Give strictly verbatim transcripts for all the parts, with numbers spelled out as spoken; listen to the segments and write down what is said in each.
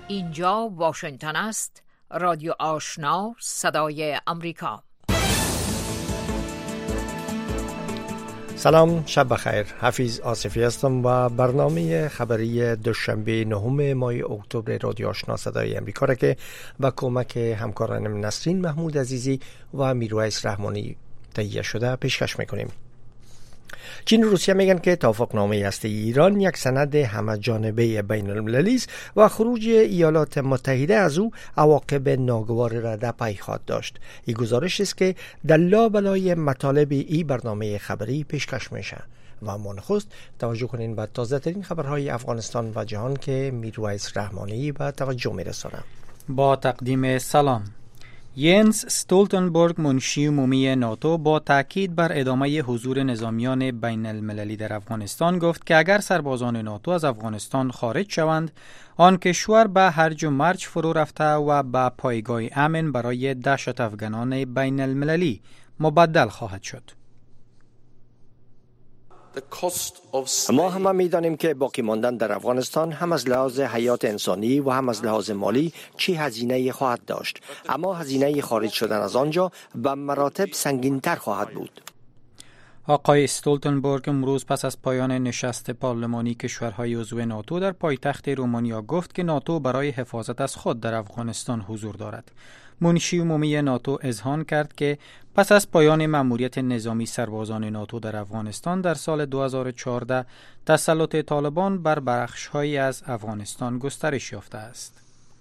اینجا واشنگتن است. رادیو آشنا، صدای امریکا. سلام، شب بخیر. حفیظ آصفی هستم و برنامه خبری دوشنبه نهم ماه اکتبر رادیو آشنا صدای امریکا را که با کمک همکارانم نسرین محمود عزیزی و میرویس رحمانی تهیه شده پیشکش میکنیم. چین و روسیه میگن که توافقنامه هسته ایران یک سند همه جانبه بین المللی است و خروج ایالات متحده از او عواقب ناگوار را در پی خواهد داشت. این گزارش است که در لابلای مطالب این برنامه خبری پیشکش میشه. و ما نخست توجه کنین به تازه ترین خبرهای افغانستان و جهان که میرویس رحمانی به توجه میرسانه. با تقدیم سلام. ینس استولتنبرگ منشی عمومی ناتو با تاکید بر ادامه حضور نظامیان بین المللی در افغانستان گفت که اگر سربازان ناتو از افغانستان خارج شوند، آن کشور به هرج و مرج فرو رفته و به پایگاه امن برای دهشت افغانان بین المللی مبدل خواهد شد. ما همه می‌دانیم که باقی ماندن در افغانستان هم از لحاظ حیات انسانی و هم از لحاظ مالی چه هزینه‌ای خواهد داشت، اما هزینه خارج شدن از آنجا به مراتب سنگین‌تر خواهد بود. آقای استولتنبرگ امروز پس از پایان نشست پارلمانی کشورهای عضو ناتو در پایتخت رومانیا گفت که ناتو برای حفاظت از خود در افغانستان حضور دارد. منشی عمومی ناتو اذعان کرد که پس از پایان مأموریت نظامی سربازان ناتو در افغانستان در سال دو هزار و چهارده تسلط طالبان بر بخش‌هایی از افغانستان گسترش یافته است.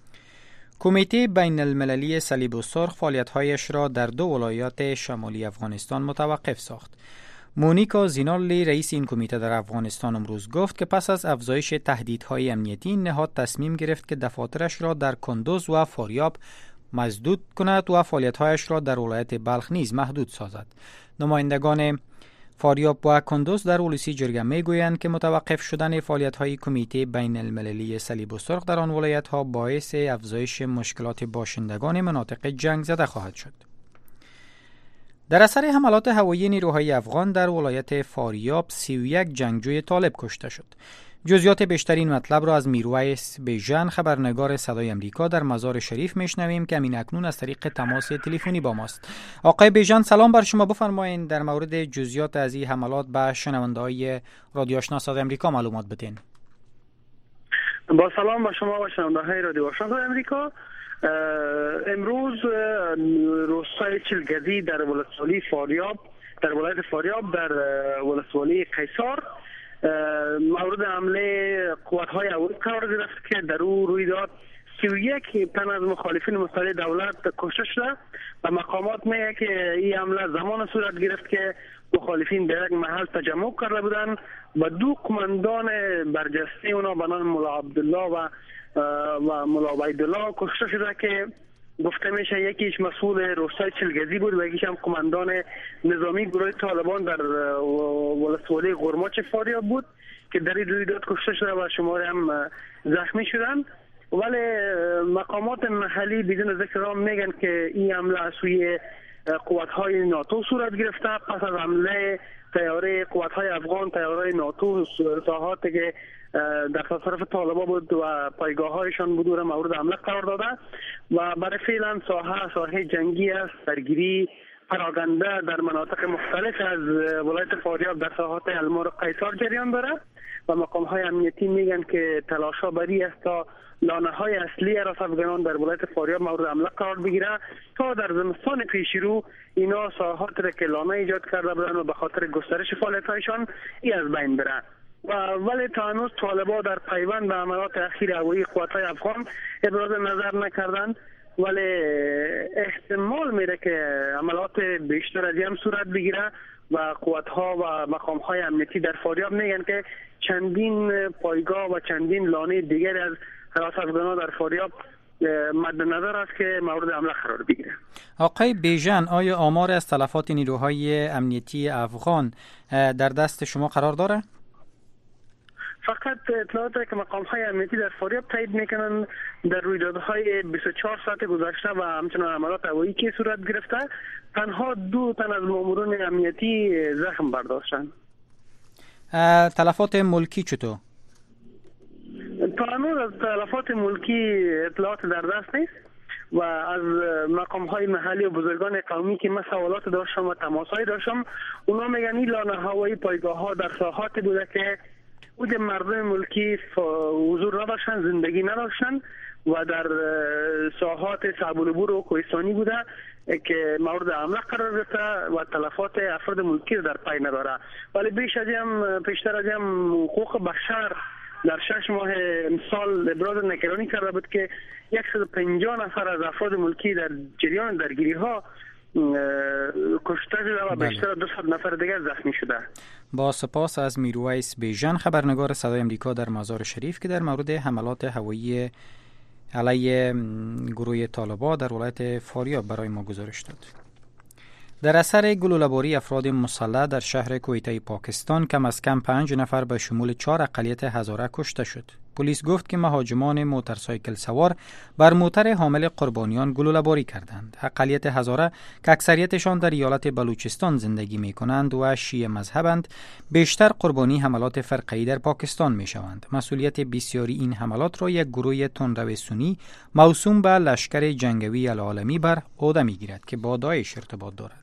کمیته بین المللی صلیب السرخ فعالیت‌هایش را در دو ولایات شمالی افغانستان متوقف ساخت. مونیکا زینارلی رئیس این کمیته در افغانستان امروز گفت که پس از افزایش تهدیدهای امنیتی این نهاد تصمیم گرفت که دفاترش را در کندوز و فاریاب مسدود کند و فعالیت‌هایش را در ولایت بلخ نیز محدود سازد. نمایندگان فاریاب و کندوز در ولسی جرگه میگویند که متوقف شدن فعالیت‌های کمیته بین المللی صلیب السرخ در آن ولایت‌ها باعث افزایش مشکلات باشندگان مناطق جنگ زده خواهد شد. در اثر حملات هوایی نیروهای افغان در ولایت فاریاب سی و یک جنگجوی طالب کشته شد. جزئیات بیشتر این مطلب را از میرویس بیژن خبرنگار صدای امریکا در مزار شریف میشنویم که همین اکنون از طریق تماس تلفنی با ماست. آقای بیژن سلام بر شما، بفرمایید در مورد جزئیات از این حملات به شنونده‌های رادیو آشنا صدای امریکا معلومات بدین. با سلام با شما و شنونده‌های رادیو آشنا صدای امریکا. امروز روستای چلگزی در ولسوالی فاریاب در ولایت فاریاب در ولسوالی قیصار مورد حمله قوات‌های هوایی قرار گرفت که در او رویداد سی و یک تن از مخالفین مستقل دولت کشته شده و مقامات میگه که این حمله زمان صورت گرفت که مخالفین در یک محل تجمع کرده بودند و دو قماندان برجسته اونا به نام ملا عبدالله و و ملا عبیدالله کشته شده که گفته میشه یکیش مسئول روستای چلگزی بود و یکیش هم قماندان نظامی گروه طالبان در ولسوالی غرماچ فاریاب بود که در این رویداد کشته شده و شماره هم زخمی شدن. ولی مقامات محلی بدون ذکر نام میگن که این حمله از سوی قوات‌های ناتو صورت گرفته پس از حمله طیاره قوات‌های افغان، طیاره ناتو ساحاتی که در تصرف طالبان بود و پایگاه‌هایشان بود را مورد حمله قرار داده و برای فعلا ساحه ساحه جنگی است. درگیری پراکنده در مناطق مختلف از ولایت فاریاب در ساحات المار قیصار جریان داره و مقام‌های امنیتی میگن که تلاش‌ها بری است تا لانه‌های اصلی از افغانان در ولایت فاریاب مورد حمله قرار بگیره تا در زمستان پیش رو اینا ساحات را که لانه ایجاد کرده بودن و به خاطر گسترش فعالیت‌هایشان ای از بین بره. و ولی تا هنوز طالبان در پیوند به حملات اخیر هوایی قوات‌های افغان ابراز نظر نکردند، ولی احتمال میره که حملات بیشتر از این صورت بگیره و قوات‌ها و مقام‌های امنیتی در فاریاب میگن که چندین پایگاه و چندین لانه دیگر از حراس افغانان در فاریاب مد نظر است که مورد حمله قرار بگیره. آقای بیژن، آیا آمار از تلفات نیروهای امنیتی افغان در دست شما قرار داره؟ فقط اطلاعاتی که مقام‌های امنیتی در فاریاب تایید میکنن در رویدادهای بیست و چهار ساعت گذشته و همچنان حملات هوایی که صورت گرفته تنها دو تن از ماموران امنیتی زخم برداشتند. تلفات ملکی چطور؟ تا هنوز از تلفات ملکی اطلاعات در دست نیست و از مقام های محلی و بزرگان قومی که من سوالات داشتم و تماس های داشتم، اونا میگن این لانه هوایی پایگاه ها در ساحات بوده که اونجا مردم ملکی حضور نداشتن، زندگی نداشتن و در ساحات صعبالعبور و کوهستانی بوده که مورد حمله قرار گرفته و تلفات افراد ملکی در پی نداره. ولی بیش از هم پیشتر از هم حقوق بشر در شش ماه امسال ابراز نگرانی کرده بود که صد و پنجاه نفر از افراد ملکی در جریان درگیری ها کشته شده و بیشتر از دویست نفر دیگر زخمی شده. با سپاس از میرویس بیژن، خبرنگار صدای امریکا در مزار شریف، که در مورد حملات هوایی علیه گروه طالبان در ولایت فاریاب برای ما گزارش داد. در اثر گلوله‌باری افراد مسلح در شهر کویته پاکستان کم از کم پنج نفر به شمول چهار اقلیت هزاره کشته شد. پلیس گفت که مهاجمان موتورسایکل سوار بر موتر حامل قربانیان گلوله‌باری کردند. اقلیت هزاره که اکثریتشان در ایالت بلوچستان زندگی می‌کنند و شیعه مذهبند، بیشتر قربانی حملات فرقه‌ای در پاکستان می‌شوند. مسئولیت بسیاری این حملات را یک گروه تندرو سنی موسوم به لشکر جنگی العالمی بر عهده می‌گیرد که با داعش ارتباط دارد.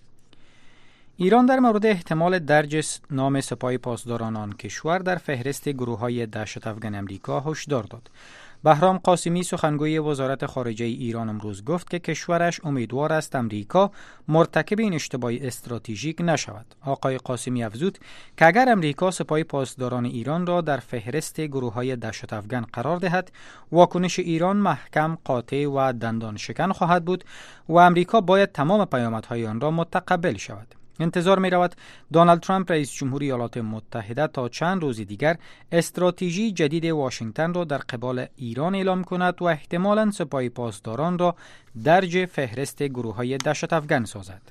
ایران در مورد احتمال درج نام سپاه پاسداران آن کشور در فهرست گروه‌های دهشت افغان امریکا هشدار داد. بهرام قاسمی سخنگوی وزارت خارجه ایران امروز گفت که کشورش امیدوار است امریکا مرتکب این اشتباه استراتژیک نشود. آقای قاسمی افزود که اگر امریکا سپاه پاسداران ایران را در فهرست گروه‌های دهشت افغان قرار دهد، واکنش ایران محکم، قاطع و دندان شکن خواهد بود و امریکا باید تمام پیامدهای آن را متقبل شود. انتظار می رود دونالد ترامپ رئیس جمهوری ایالات متحده تا چند روز دیگر استراتژی جدید واشنگتن را در قبال ایران اعلام کند و احتمالاً سپاه پاسداران را درج فهرست گروه‌های دهشت افغان سازد.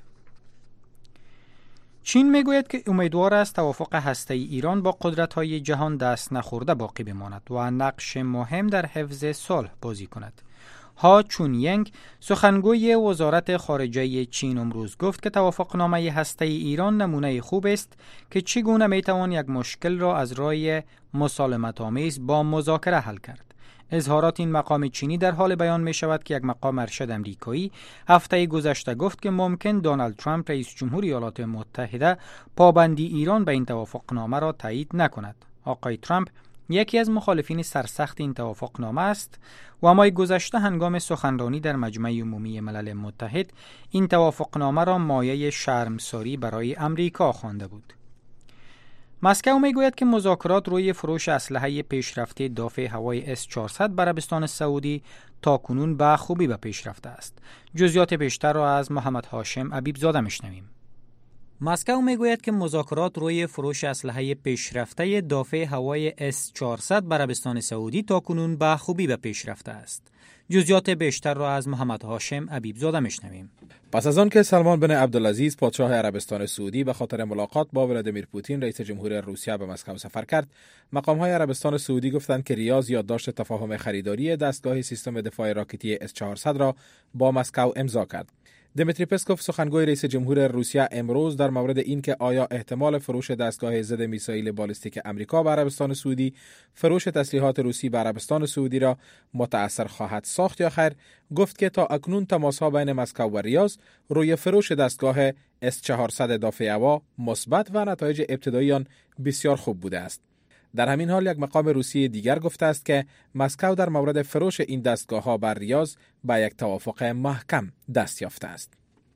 چین می گوید که امیدوار است توافق هسته‌ای ایران با قدرت‌های جهان دست نخورده باقی بماند و نقش مهم در حفظ صلح بازی کند. ها چونینگ سخنگوی وزارت خارجه چین امروز گفت که توافقنامه هسته‌ای ایران نمونه خوب است که چگونه میتوان یک مشکل را از راه مسالمت‌آمیز با مذاکره حل کرد. اظهارات این مقام چینی در حال بیان می شود که یک مقام ارشد امریکایی هفته گذشته گفت که ممکن دونالد ترامپ رئیس جمهوری ایالات متحده پابندی ایران به این توافقنامه را تایید نکند. آقای ترامپ یکی از مخالفین سرسخت این توافقنامه است و ماه گذشته هنگام سخنرانی در مجمع عمومی ملل متحد این توافقنامه را مایه شرمساری برای امریکا خوانده بود. مسکو میگوید که مذاکرات روی فروش اسلحه پیشرفته دافع هوایی اس چهارصد به عربستان سعودی تاکنون به خوبی به پیش رفته است. جزئیات بیشتر را از محمد هاشم ابیبزاده میشنویم. مسکو میگوید که مذاکرات روی فروش اسلحه پیشرفته دافع هوایی اس چهارصد به عربستان سعودی تاکنون به خوبی به پیش رفته است. جزئیات بیشتر را از محمد هاشم ابیبزاده میشنویم. پس از آن که سلمان بن عبدالعزیز پادشاه عربستان سعودی به خاطر ملاقات با ولادیمیر پوتین رئیس جمهور روسیه به مسکو سفر کرد، مقام‌های عربستان سعودی گفتند که ریاض یادداشت تفاهم خریداری دستگاه سیستم دفاع راکتی اس چهارصد را با مسکو امضا کرد. دمیتری پسکوف سخنگوی رئیس جمهور روسیه امروز در مورد اینکه آیا احتمال فروش دستگاه ضد میسایل بالستیک امریکا به عربستان سعودی فروش تسلیحات روسی به عربستان سعودی را متأثر خواهد ساخت یا خیر، گفت که تا اکنون تماس‌ها بین مسکو و ریاض روی فروش دستگاه اس چهارصد دافع هوا مثبت و نتایج ابتدایی آن بسیار خوب بوده است. در همین حال یک مقام روسی دیگر گفته است که مسکو در مورد فروش این دستگاه‌ها بر ریاض به یک توافق محکم دست یافته است.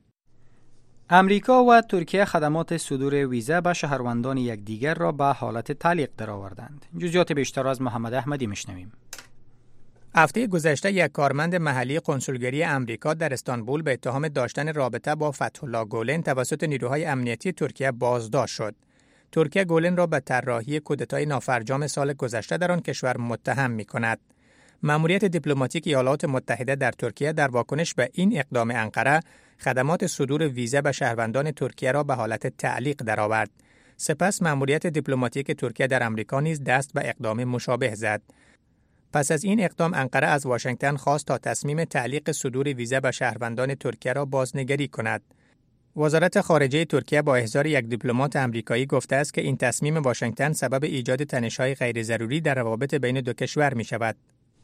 امریکا و ترکیه خدمات صدور ویزا به شهروندان یکدیگر را به حالت تعلیق درآوردند. جزئیات بیشتر از محمد احمدی میشنویم. هفته گذشته یک کارمند محلی کنسولگری امریکا در استانبول به اتهام داشتن رابطه با فتح‌الله گولن توسط نیروهای امنیتی ترکیه بازداشت شد. ترکیه گولن را به طراحی کودتای نافرجام سال گذشته در آن کشور متهم می‌کند. مأموریت دیپلماتیک ایالات متحده در ترکیه در واکنش به این اقدام انقره، خدمات صدور ویزا به شهروندان ترکیه را به حالت تعلیق درآورد. سپس مأموریت دیپلماتیک ترکیه در آمریکا نیز دست به اقدام مشابه زد. پس از این اقدام انقره از واشنگتن خواست تا تصمیم تعلیق صدور ویزا به شهروندان ترکیه را بازنگری کند. وزارت خارجه ترکیه با احضار یک دیپلمات آمریکایی گفته است که این تصمیم واشنگتن سبب ایجاد تنش‌های غیر ضروری در روابط بین دو کشور می شود.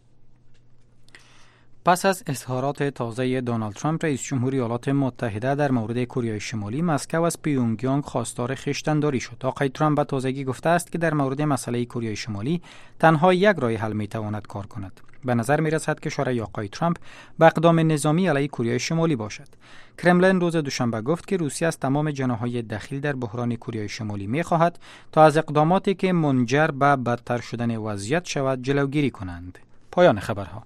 پس از اظهارات تازه دونالد ترامپ رئیس جمهوری ایالات متحده در مورد کره شمالی، مسکو از پیونگ یانگ خواستار خویشتن‌داری شد. آقای ترامپ به تازگی گفته است که در مورد مسئله کره شمالی تنها یک راه حل می‌تواند کار کند. به نظر می‌رسد که شورای آقای ترامپ به اقدام نظامی علیه کره شمالی باشد. کرملین روز دوشنبه گفت که روسیه از تمام جناح‌های دخیل در بحران کره شمالی می‌خواهد تا از اقداماتی که منجر به بدتر شدن وضعیت شود جلوگیری کنند. پایان خبرها.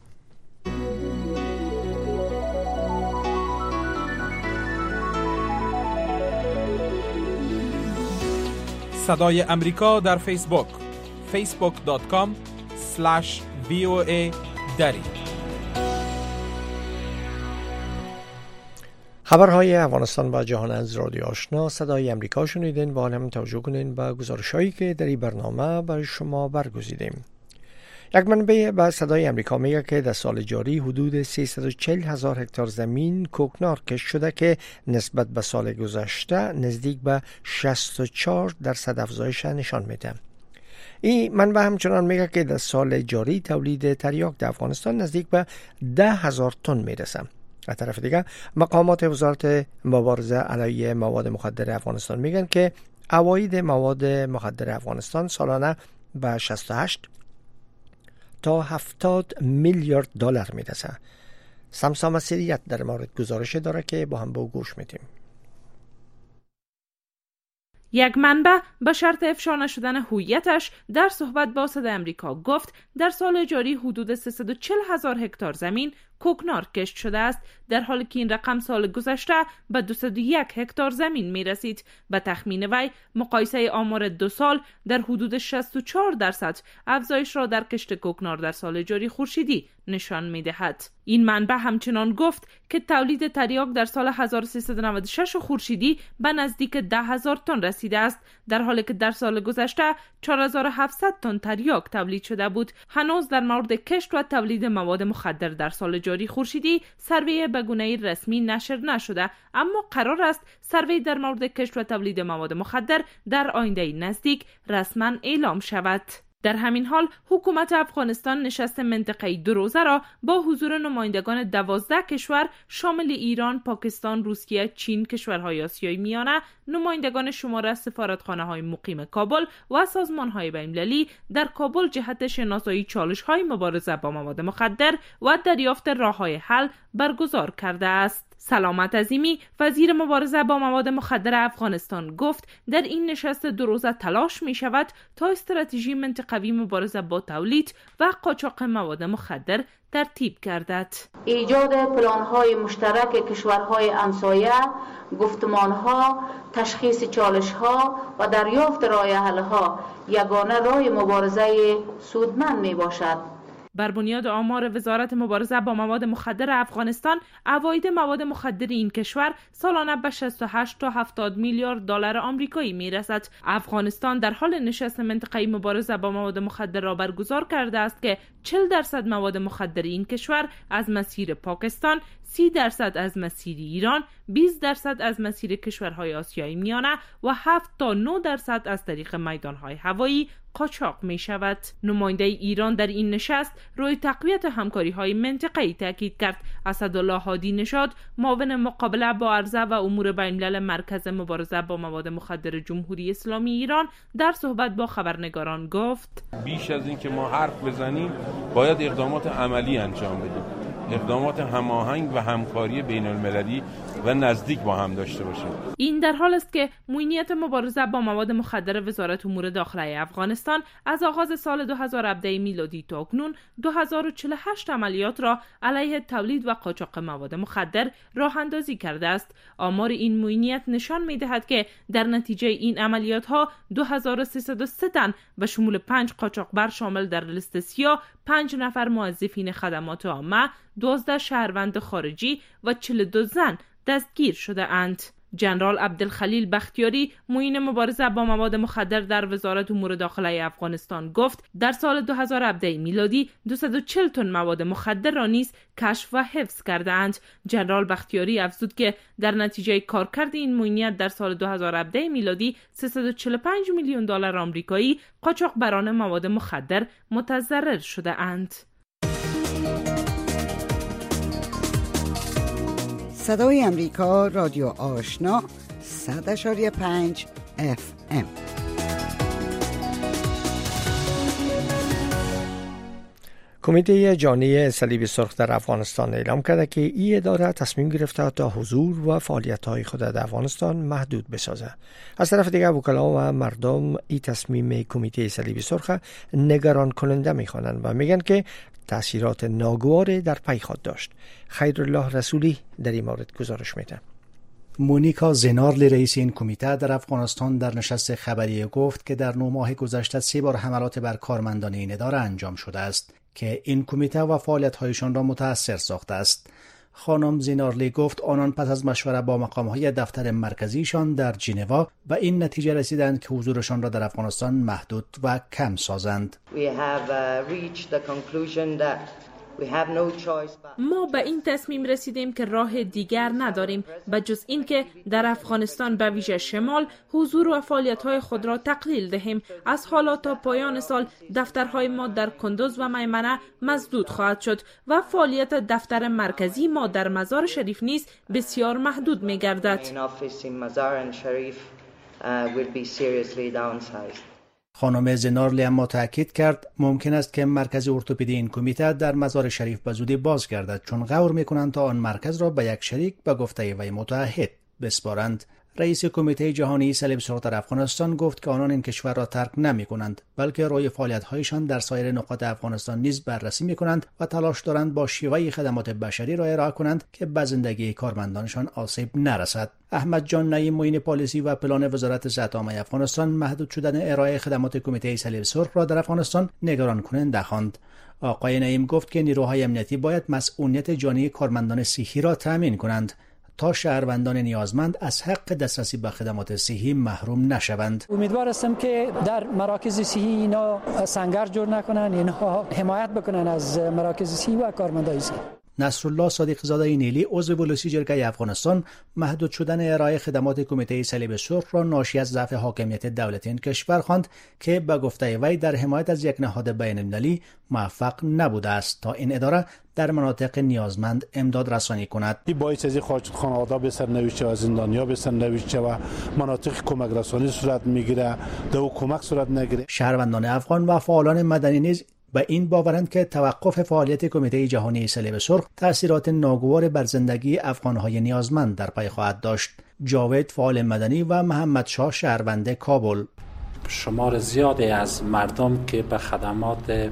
صدای امریکا در فیسبوک فیسبوک دات کام اسلش وی او ای دری. خبرهای افغانستان و جهان از رادیو آشنا صدای امریکا شنیدین و هم توجه کنین به گزارش‌هایی که در این برنامه برای شما برگزیدیم. یک منبع به صدای امریکا میگه که در سال جاری حدود سیصد و چهل هزار هکتار زمین کوکنار کشت شده که نسبت به سال گذشته نزدیک به شصت و چهار درصد افزایش نشان میده. این منبع همچنان میگه که در سال جاری تولید تریاک در افغانستان نزدیک به ده هزار تن میرسه. از طرف دیگه مقامات وزارت مبارزه علیه مواد مخدر افغانستان میگن که عواید مواد مخدر افغانستان سالانه به شصت و هشت تا هفتاد میلیارد دلار میرسه. سمسام سریعت در مورد گزارش داره که با هم با گوش میدیم. یک منبع به شرط افشا نشدن هویتش در صحبت با صدای امریکا گفت در سال جاری حدود سیصد و چهل هزار هکتار زمین کوکنار کشت شده است، در حالی که این رقم سال گذشته به دویست و یک هکتار زمین می رسید. به تخمین وی مقایسه آمار دو سال در حدود شصت و چهار درصد افزایش را در کشت کوکنار در سال جاری خورشیدی نشان می دهد. این منبع همچنان گفت که تولید تریاک در سال هزار و سیصد و نود و شش خورشیدی به نزدیک ده هزار تن رسیده است، در حالی که در سال گذشته چهار هزار و هفتصد تن تریاک تولید شده بود. هنوز در مورد کشت و تولید مواد مخدر در سال جاری خورشیدی سروی به گونه‌ای رسمی نشر نشده، اما قرار است سروی در مورد کشت و تولید مواد مخدر در آینده نزدیک رسما اعلام شود. در همین حال حکومت افغانستان نشست منطقه‌ای دو روزه را با حضور نمایندگان دوازده کشور شامل ایران، پاکستان، روسیه، چین، کشورهای آسیای میانه، نمایندگان شمار از سفارتخانه‌های مقیم کابل و سازمان‌های بین‌المللی در کابل جهت شناسایی چالش‌های مبارزه با مواد مخدر و دریافت راه‌های حل برگزار کرده است. سلامت عظیمی وزیر مبارزه با مواد مخدر افغانستان گفت در این نشست دو روزه تلاش می شود تا استراتژی منطقوی مبارزه با تولید و قاچاق مواد مخدر ترتیب گردد. ایجاد پلان‌های مشترک کشورهای همسایه، گفتمان‌ها، تشخیص چالش‌ها و دریافت راه حل‌ها یگانه راه مبارزه سودمند می باشد. بر بنیاد آمار وزارت مبارزه با مواد مخدر افغانستان، عواید مواد مخدر این کشور سالانه به شصت و هشت تا هفتاد میلیارد دلار آمریکایی میرسد. افغانستان در حال نشست منطقه‌ای مبارزه با مواد مخدر را برگزار کرده است که چهل درصد مواد مخدر این کشور از مسیر پاکستان، سی درصد از مسیر ایران، بیست درصد از مسیر کشورهای آسیای میانه و هفت تا نه درصد از طریق میدانهای هوایی قاچاق می شود. نماینده ایران در این نشست روی تقویت همکاری های منطقه‌ای تاکید کرد. اسدالله هادی نژاد، معاون مقابله با عرضه و امور بین‌الملل مرکز مبارزه با مواد مخدر جمهوری اسلامی ایران، در صحبت با خبرنگاران گفت بیش از این که ما حرف بزنیم باید اقدامات عملی انجام بدیم، اقدامات هماهنگ و همکاری بین‌المللی و نزدیک با هم داشته باشیم. این در حال است که معینیت مبارزه با مواد مخدر وزارت امور داخلی افغانستان از آغاز سال دو هزار و هفده میلادی تا اکنون دو هزار و چهل و هشت عملیات را علیه تولید و قاچاق مواد مخدر راه اندازی کرده است. آمار این معینیت نشان می‌دهد که در نتیجه این عملیات ها دو هزار و سیصد و سه تن به شمول پنج قاچاقبر شامل در لیست سیاه، پنج نفر موظفین خدمات عامه، دوازده شهروند خارجی و چهل و دو زن دستگیر شده اند. جنرال عبدالخلیل بختیاری معین مبارزه با مواد مخدر در وزارت امور داخلی افغانستان گفت در سال دو هزار و هفده میلادی دویست و چهل تن مواد مخدر را نیز کشف و حفظ کردند. جنرال بختیاری افزود که در نتیجه کارکرد این معینیت در سال دو هزار و هفده میلادی سیصد و چهل و پنج میلیون دلار آمریکایی قاچاقبران مواد مخدر متضرر شده اند. صدای امریکا، رادیو آشنا، صد و پنج اف ام. کمیته جهانی صلیب سرخ در افغانستان اعلام کرده که این اداره تصمیم گرفته تا حضور و فعالیت‌های خود در افغانستان محدود بسازه. از طرف دیگر وکلا و مردم این تصمیم کمیته صلیب سرخ نگران کننده می‌خوانند و میگن که تأثیرات ناگوار در پی خواهد داشت. خیرالله رسولی در این مورد گزارش میده. مونیکا زنارلی رئیس این کمیته در افغانستان در نشست خبری گفت که در نه ماه گذشته سه بار حملات بر کارمندان این اداره انجام شده است که این کمیته و فعالیت‌هایشان را متاثر ساخته است. خانم زینارلی گفت آنان پس از مشوره با مقام‌های دفتر مرکزیشان در ژنوا به این نتیجه رسیدند که حضورشان را در افغانستان محدود و کم سازند. ما به این تصمیم رسیدیم که راه دیگر نداریم به جز این که در افغانستان به ویژه شمال حضور و فعالیت‌های خود را تقلیل دهیم. از حالا تا پایان سال دفترهای ما در کندوز و میمنه مسدود خواهد شد و فعالیت دفتر مرکزی ما در مزار شریف نیز بسیار محدود می‌گردد. خانم زنارلی اما تاکید کرد ممکن است که مرکز ارتوپدی این کمیته در مزار شریف به زودی باز گردد چون غور می‌کنند تا آن مرکز را به یک شریک به گفته وی متعهد بسپارند. رئیس کمیته جهانی صلیب سرخ در افغانستان گفت که آنان این کشور را ترک نمی‌کنند بلکه روی فعالیت‌هایشان در سایر نقاط افغانستان نیز بررسی می‌کنند و تلاش دارند با شیوه خدمات بشری را ارائه کنند که به زندگی کارمندانشان آسیب نرسد. احمد جان نعیم معین پالیسی و پلان وزارت صحت عامه افغانستان محدود شدن ارائه خدمات کمیته صلیب سرخ را در افغانستان نگران کننده خواند. آقای نعیم گفت که نیروهای امنیتی باید مسئولیت جانی کارمندان صحی را تامین کنند تا شهروندان نیازمند از حق دسترسی به خدمات صحی محروم نشوند. امیدوار هستم که در مراکز صحی اینا سنگر جور نکنن، اینها حمایت بکنن از مراکز صحی و کارمندای صحی. نصرالله صادق زاده نیلی عضو ولوسی جرگه افغانستان محدود شدن ارائه خدمات کمیته صلیب سرخ را ناشی از ضعف حاکمیت دولتی این کشور خواند که به گفته وی در حمایت از یک نهاد بین المللی موفق نبوده است تا این اداره در مناطق نیازمند امداد رسانی کند. این باعث از خارج خانواده به سرنوشت و زندانیا به سرنوشت و مناطق کمک رسانی صورت میگیره، دو کمک صورت نگیره. شهروندان افغان و فعالان مدنی نیز به این باورند که توقف فعالیت کمیته جهانی صلیب سرخ تأثیرات ناگوار بر زندگی افغان‌های نیازمند در پی خواهد داشت. جاوید فعال مدنی و محمد شاه شهروند کابل: شمار زیادی از مردم که به خدمات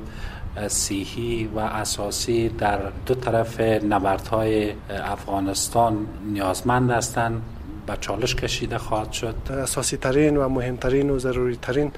صحی و اساسی در دو طرف نبردهای افغانستان نیازمند هستند به چالش کشیده خواهد شد. اساسی ترین و مهمترین و ضروری ترین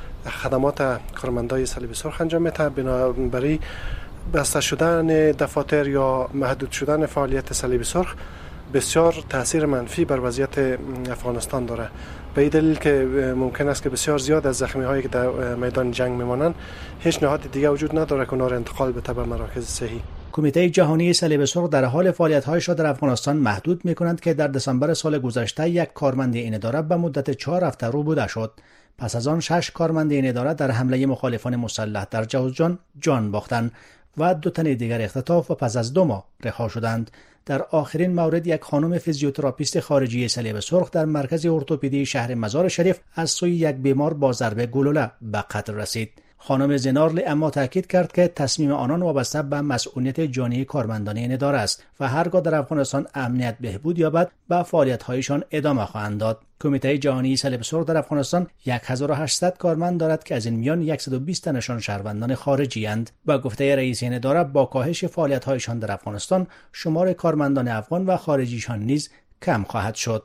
خدمات کارمندای صلیب سرخ انجام میده. بنابراین بسته شدن دفاتر یا محدود شدن فعالیت صلیب سرخ بسیار تاثیر منفی بر وضعیت افغانستان داره، به این دلیل که ممکن است که بسیار زیاد از زخمی هایی که در میدان جنگ میمانند هیچ نهاد دیگه وجود نداره که اونها را انتقال بده به مراکز صحی. کمیته جهانی صلیب سرخ در حال فعالیت‌هایش را در افغانستان محدود می‌کنند که در دسامبر سال گذشته یک کارمند این اداره به مدت چهار هفته روبوده شد. پس از آن شش کارمند این اداره در حمله مخالفان مسلح در جوزجان جان باختند و دو تن دیگر اختطاف و پس از دو ماه رها شدند. در آخرین مورد یک خانم فیزیوتراپیست خارجی صلیب سرخ در مرکز ارتوپدی شهر مزار شریف از سوی یک بیمار با ضربه گلوله به قتل رسید. خانم زنارلی اما تاکید کرد که تصمیم آنان وابسته به مسئولیت جانی کارمندان این اداره است و هرگاه در افغانستان امنیت بهبود یابد به فعالیت‌هایشان ادامه خواهند داد. کمیته جهانی صلیب سرخ در افغانستان هزار و هشتصد کارمند دارد که از این میان صد و بیست تنشان شهروندان خارجی اند. با گفته رئیس این اداره با کاهش فعالیت‌هایشان در افغانستان شمار کارمندان افغان و خارجیشان نیز کم خواهد شد.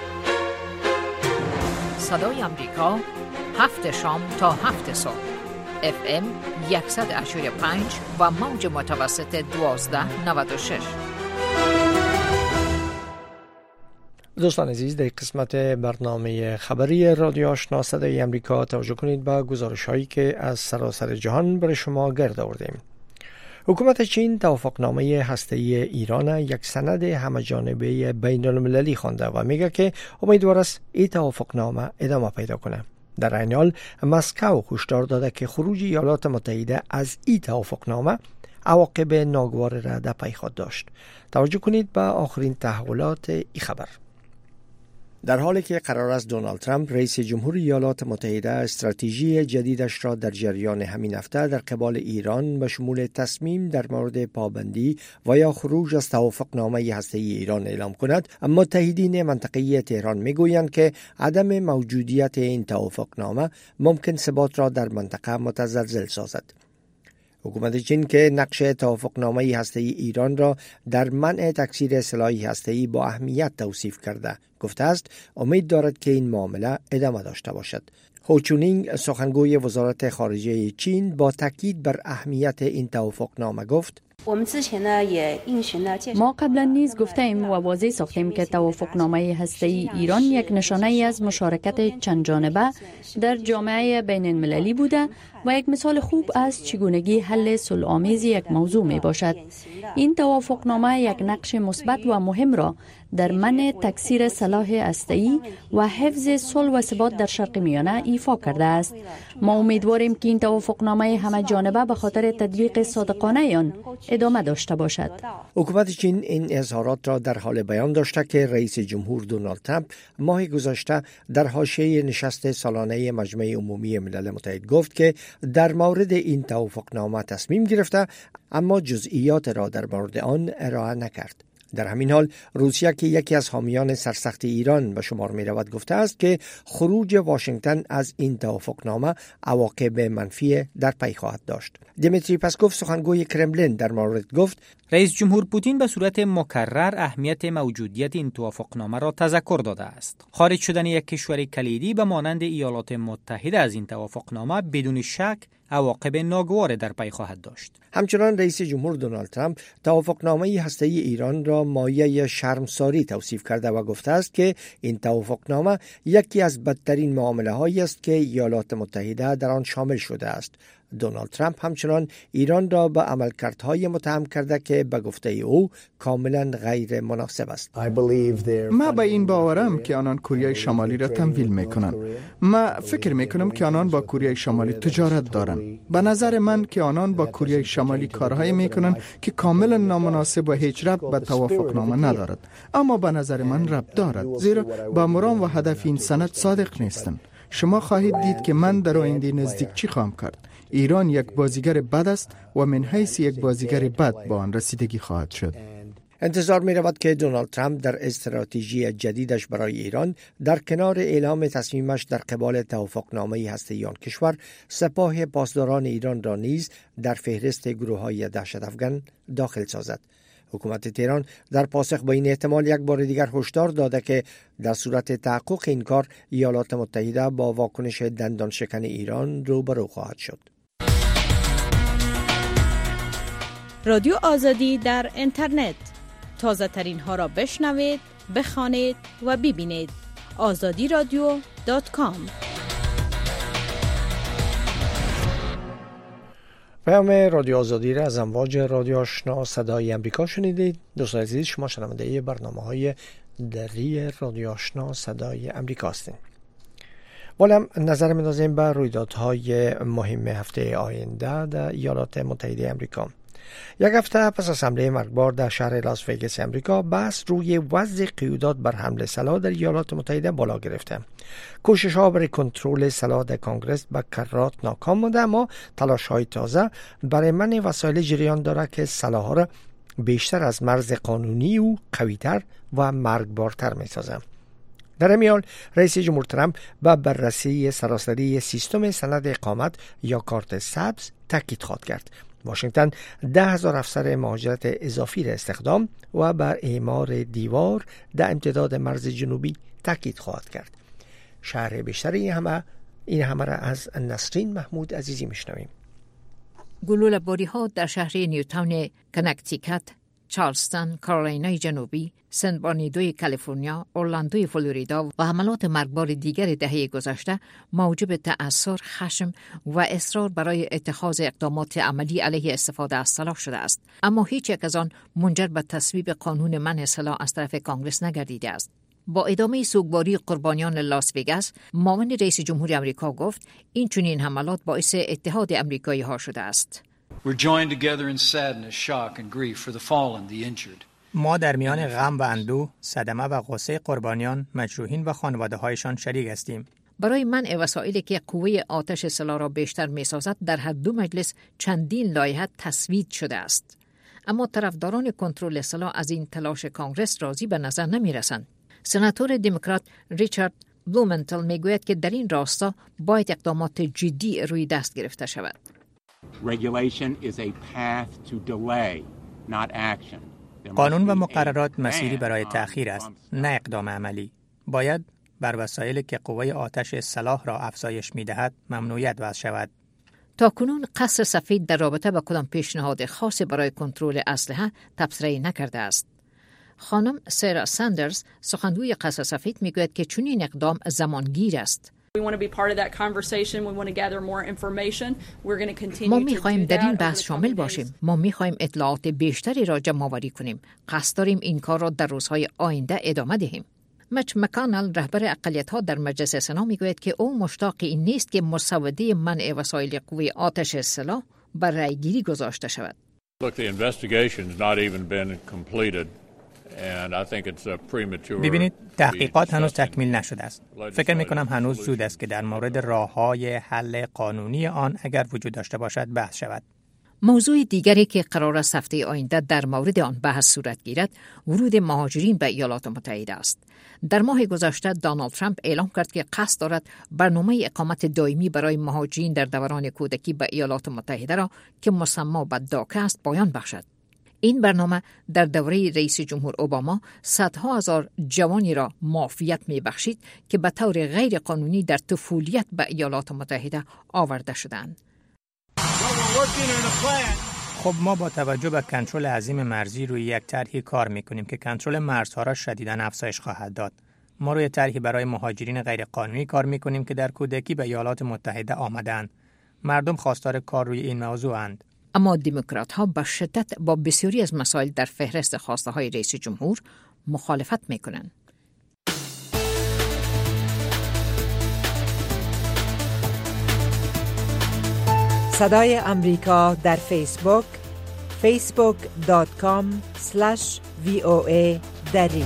صدای امریکا، هفت شام تا هفت صبح. اف ام صد و هشتاد و پنج و موج متوسط دوازده نود و شش. دوستان عزیز، در قسمت برنامه خبری رادیو آشنا صدای امریکا توجه کنید به گزارش هایی که از سراسر جهان برای شما گرد آوردیم. حکومت چین توافقنامه هسته‌ای ایران یک سند همه‌جانبه بین المللی خوانده و میگه که امیدوار است این توافقنامه ادامه پیدا کنه. در این حال مسکو هشدار داده که خروج ایالات متحده از این توافقنامه عواقب ناگوار را در پی خواهد داشت. توجه کنید به آخرین تحولات این خبر. در حالی که قرار است دونالد ترامپ رئیس جمهور ایالات متحده استراتژی جدیدش را در جریان همین هفته در قبال ایران به شمول تصمیم در مورد پابندی و یا خروج از توافقنامه هسته‌ای ایران اعلام کند، متحدین منطقه‌ای تهران میگویند که عدم موجودیت این توافقنامه ممکن ثبات را در منطقه متزلزل سازد. حکومت چین که نقش توافقنامه هسته‌ای ایران را در منع تکثیر سلاح هسته‌ای با اهمیت توصیف کرده، گفته است امید دارد که این معامله ادامه داشته باشد. هو چونینگ، سخنگوی وزارت خارجه چین، با تاکید بر اهمیت این توافقنامه گفت: ما قبلا نیز گفته ایم و واضح ساختیم که توافقنامه هسته‌ای ایران یک نشانه ای از مشارکت چند جانبه در جامعه بین المللی بوده و یک مثال خوب از چگونگی حل صلح‌آمیز یک موضوع می باشد. این توافقنامه یک نقش مثبت و مهم را در منع تکثیر سلاح هسته‌ای و حفظ صلح و ثبات در شرق میانه ایفا کرده است. ما امیدواریم که این توافقنامه همه جانبه به خاطر تطبیق صادقانه آن ادامه داشته باشد. حکومت چین این اظهارات را در حال بیان داشته که رئیس جمهور دونالد ترامپ ماه گذشته در حاشیه نشست سالانه مجمع عمومی ملل متحد گفت که در مورد این توافقنامه تصمیم گرفته، اما جزئیات را در مورد آن ارائه نکرد. در همین حال روسیه که یکی از حامیان سرسخت ایران به شمار می رود گفته است که خروج واشنگتن از این توافقنامه عواقب منفی در پی خواهد داشت. دیمیتری پسکوف، سخنگوی کرملین، در مورد گفت: رئیس جمهور پوتین به صورت مکرر اهمیت موجودیت این توافقنامه را تذکر داده است. خارج شدن یک کشور کلیدی به مانند ایالات متحده از این توافقنامه بدون شک عواقب ناگوار در پی خواهد داشت. همچنان رئیس جمهور دونالد ترامپ توافقنامه هسته‌ای ایران را مایه شرمساری توصیف کرده و گفته است که این توافقنامه یکی از بدترین معامله‌هایی است که ایالات متحده در آن شامل شده است. دونالد ترامپ همچنان ایران را به عملکردهای متهم کرده که به گفته او کاملا غیر مناسب است. ما به این باورم که آنان کره شمالی را تمویل میکنند. ما فکر میکنم که آنان با کره شمالی تجارت دارند. به نظر من که آنان با کره شمالی کارهای میکنند که کاملا نامناسب و هیچ ربط به توافقنامه ندارد. اما به نظر من ربط دارد، زیرا با مرام و هدف این سند صادق نیستند. شما خواهید دید که من در آینده نزدیک چی خواهم کرد. ایران یک بازیگر بد است و من حیث یک بازیگر بد با آن رسیدگی خواهد شد. انتظار می رود که دونالد ترامپ در استراتژی جدیدش برای ایران در کنار اعلام تصمیمش در قبال توافقنامه هسته‌ای آن کشور، سپاه پاسداران ایران را نیز در فهرست گروه‌های دهشت افغان داخل سازد. حکومت تهران در پاسخ به این احتمال یک بار دیگر هشدار داده که در صورت تحقق این کار ایالات متحده با واکنش دندان شکن ایران روبرو خواهد شد. رادیو آزادی در اینترنت، تازه ترین ها را بشنوید، بخوانید و ببینید. آزادی رادیو دات کام. پیام رادیو آزادی را از امواج رادیو آشنا صدای امریکا شنیدید. دوستان عزیز، شما شنونده برنامه‌های دری رادیو آشنا صدای امریکا هستید. بالا نظر می‌اندازیم به رویدادهای مهم هفته آینده در ایالات متحده آمریکا. یک هفته پس از حمله مرگبار در شهر لاس وگاس امریکا، بحث روی وضع قیودات بر حمله سلاح در ایالات متحده بالا گرفته. کوشش‌ها برای کنترل سلاح در کنگرس به کرات ناکام مانده، اما تلاش‌های تازه برای منع وسایل جریان دارد که سلاح‌ها را بیشتر از مرز قانونی و قوی‌تر و مرگبارتر می‌سازند. در این حال رئیس جمهور ترامپ به بررسی سراسری سیستم سند اقامت یا کارت سبز تاکید خواهد کرد. واشنگتن ده هزار افسر مهاجرت اضافی را استخدام و بر اعمار دیوار در امتداد مرز جنوبی تاکید خواهد کرد. شرح بیشتر این همه این همه را از نسرین محمود عزیزی میشنویم. گلوله باری ها در شهر نیوتاون کنکتیکت، چارلستون کارولینای جنوبی، سن برناردینو کالیفرنیا، اورلاندوی فلوریدا و حملات مرگبار دیگر دهه گذشته موجب تأثیر، خشم و اصرار برای اتخاذ اقدامات عملی علیه استفاده از سلاح شده است، اما هیچ یک از آن منجر به تصویب قانون منع سلاح از طرف کانگرس نگردیده است. با ادامه سوگواری قربانیان لاس وگاس، معاون رئیس جمهور آمریکا گفت این چنین حملات باعث اتحاد آمریکایی ها شده است. ما در میان غم و اندوه، صدمه و غصه قربانیان، مجروحین و خانواده هایشان شریک هستیم. برای منع وسایلی که قوه آتش سلاح را بیشتر می‌سازد، در هر دو مجلس چندین لایحه تصویب شده است. اما طرفداران کنترل سلاح از این تلاش کانگرس راضی به نظر نمی‌رسند. سناتور دموکرات ریچارد بلومنتل میگوید که در این راستا باید اقدامات جدی روی دست گرفته شود. قانون و مقررات مسیری برای تأخیر است، نه اقدام عملی. باید بر وسایلی که قوه آتش سلاح را افزایش می‌دهد ممنوعیت وضع شود. تاکنون قصر سفید در رابطه با کدام پیشنهاد خاصی برای کنترل اسلحه تبصره نکرده است. خانم سارا ساندرز، سخنگوی قصر سفید، میگوید که چنین اقدام زمانگیر است. ما میخواهیم در این بحث شامل باشیم. ما میخواهیم اطلاعات بیشتری را جمع آوری کنیم. قصد داریم این کار را در روزهای آینده ادامه دهیم. مچ مکانل، رهبر اقلیت‌ها در مجلس سنا، میگوید که او مشتاق این نیست که مسوده منع وسایل قوه آتش سلاح بر رأیگیری گذاشته شود. ببینید، تحقیقات هنوز تکمیل نشده است. فکر می‌کنم هنوز زود است که در مورد راه‌های حل قانونی آن اگر وجود داشته باشد بحث شود. موضوع دیگری که قرار است هفته آینده در مورد آن بحث صورت گیرد، ورود مهاجرین به ایالات متحده است. در ماه گذشته دونالد ترامپ اعلام کرد که قصد دارد برنامه اقامت دائمی برای مهاجرین در دوران کودکی به ایالات متحده را که مسمى به داکا است پایان بخشد. این برنامه در دوره رئیس جمهور اوباما صدها هزار جوانی را معافیت می‌بخشید که به طور غیر قانونی در طفولیت به ایالات متحده آورده شدند. خب ما با توجه به کنترل عظیم مرزی روی یک طرحی کار می‌کنیم که کنترل مرزها را شدیداً افزایش خواهد داد. ما روی طرحی برای مهاجرین غیر قانونی کار می‌کنیم که در کودکی به ایالات متحده آمدند. مردم خواستار کار روی این موضوعند. اما دموکرات‌ها به شدت با بسیاری از مسائل در فهرست خواسته‌های رئیس جمهور مخالفت می‌کنند. صدای امریکا در فیسبوک فیسبوک دات کام اسلش وی او ای دری.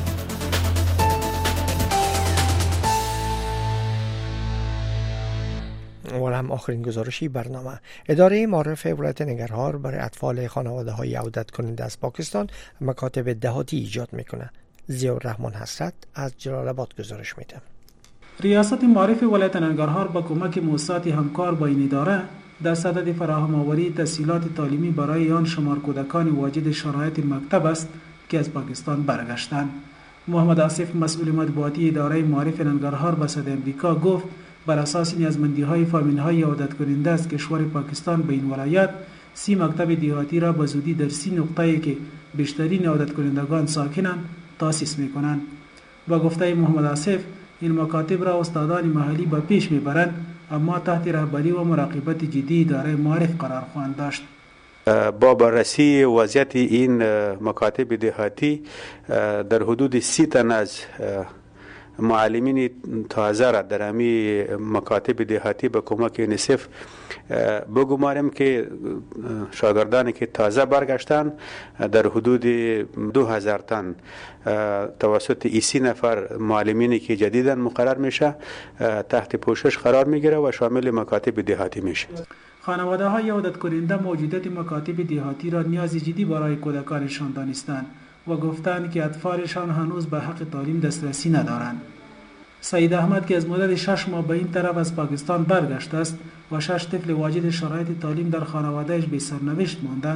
و هم آخرین گزارشی برنامه. اداره معارف ولایت ننگرهار برای اطفال خانواده های عودت کننده از پاکستان مکاتب دهاتی ایجاد میکنه. ضیاءالرحمن حسرت از جلال آباد گزارش میده. ریاست معارف ولایت ننگرهار با کمک موسسات همکار با این اداره در صدد فراهم آوری تسهیلات تعلیمی برای آن شمار کودکان واجد شرایط مکتب است که از پاکستان برگشتند. محمد آصف، مسئول مطبوعاتی اداره معارف ننگرهار به صدای امریکا گفت بر اساس نیازمندی‌های فامیل‌های عودت کننده از کشور پاکستان به این ولایت، سی مکتب دهاتی را به زودی در سی نقطه‌ای که بیشترین عودت کنندگان ساکنند تأسیس می‌کنند. با گفته محمد آصف، این مکاتب را استادان محلی به پیش می‌برند، اما تحت رهبری و مراقبت جدی اداره معارف قرار خواهند داشت. با بررسی وضعیت این مکاتب دهاتی، در حدود سی تن از معلمین تازه را در همی مکاتب دهاتی به کمک یونیسف بگماریم که شاگردانی که تازه برگشتن در حدود دو هزار تن توسط سی نفر معلمینی که جدیداً مقرر میشه تحت پوشش قرار میگیره و شامل مکاتب دهاتی میشه. خانواده های عودت کننده موجودیت مکاتب دهاتی را نیاز جدی برای کودکانشان دانستند و گفتند که اطفالشان هنوز به حق تعلیم دسترسی ندارند. سعید احمد که از مدت شش ماه به این طرف از پاکستان برگشته است و شش طفل واجد شرایط تعلیم در خانوادهش به سرنوشت ماندند،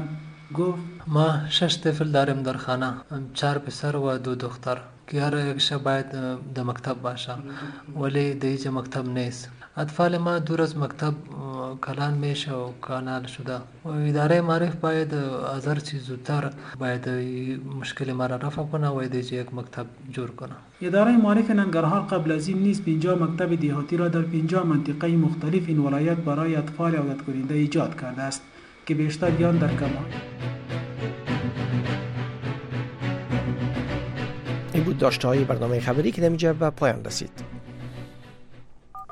گفت ما شش طفل داریم در خانه، چهار پسر و دو دختر که هر یکش باید در مکتب باشه ولی در اینجا مکتب نیست. اطفال ما دور از مکتب کلان میشه و کانال شده و اداره معارف باید از هر چیز زودتر باید مشکل ما را رفع کنه و در اینجا یک مکتب جور کنه. اداره معارف ننگرهار قبل از این نیز پنجاه مکتب دهاتی را در پنجاه منطقه مختلف این ولایت برای اطفال عودت کننده ایجاد کرده است که بیشتر یان در کمان. این بود داشته های برنامه خبری که در اینجا به پایان رسید.